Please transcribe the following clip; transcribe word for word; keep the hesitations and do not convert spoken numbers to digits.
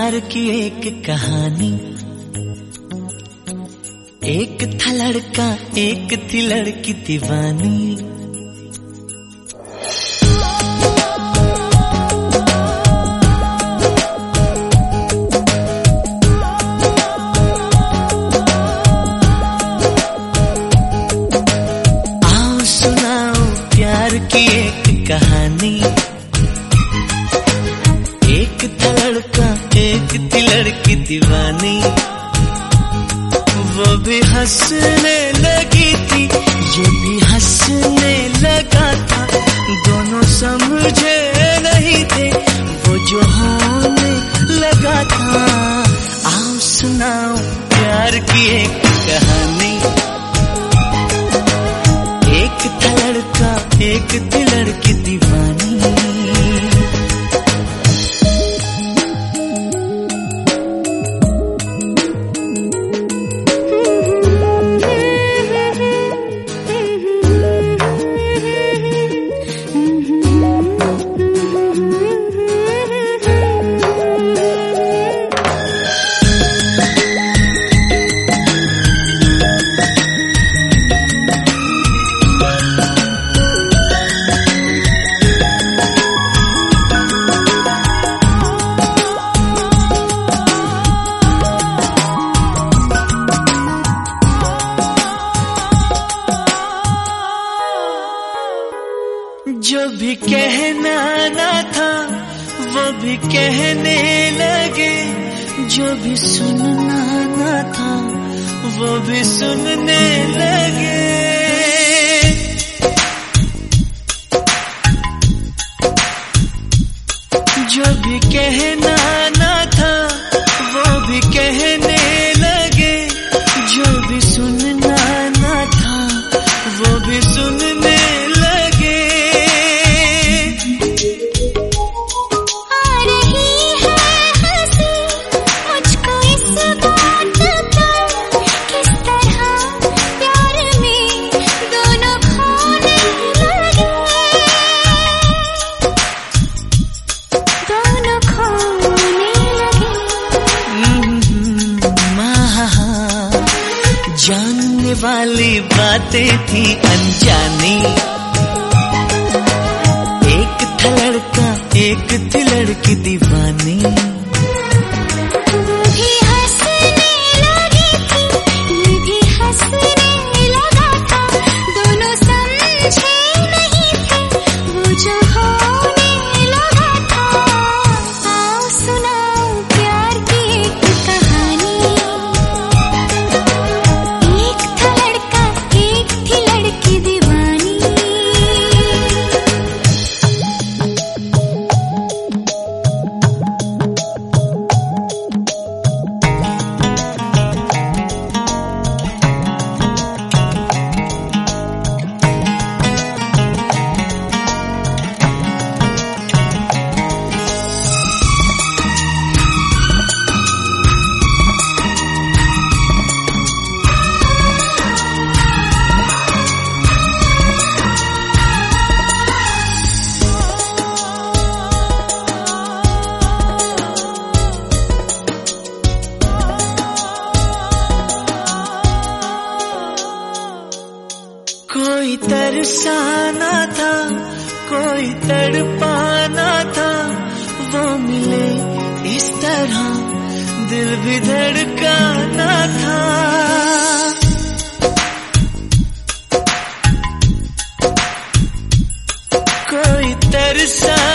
प्यार की एक कहानी। एक था लड़का, एक थी लड़की दीवानी। आओ सुनाओ प्यार की एक कहानी। एक था लड़का, एक थी लड़की दीवानी। वो भी हंसने लगी थी, ये भी हंसने लगा था। दोनों समझे नहीं थे वो जो होने लगा था। आओ सुनाओ प्यार की एक कहानी। एक था लड़का, एक थी लड़की दीवानी। जो भी कहना ना था वो भी कहने लगे। जो भी सुनना ना था वो भी सुनने लगे। जो भी कहना ना था वो भी कहने लगे। जो भी सुनना ना था वो भी सुनने लगे। जानने वाली बातें थी अनजानी। एक था लड़का, एक थी लड़की दीवानी। भी हंसने लगी थी, ये भी हंसने लगा था। दोनों समझे नहीं थे वो जो होने लगा था। आओ सुनाओ प्यार की एक कहानी। कोई तरसाना था, कोई तड़पाना था। वो मिले इस तरह दिल भी धड़काना था। कोई तरसा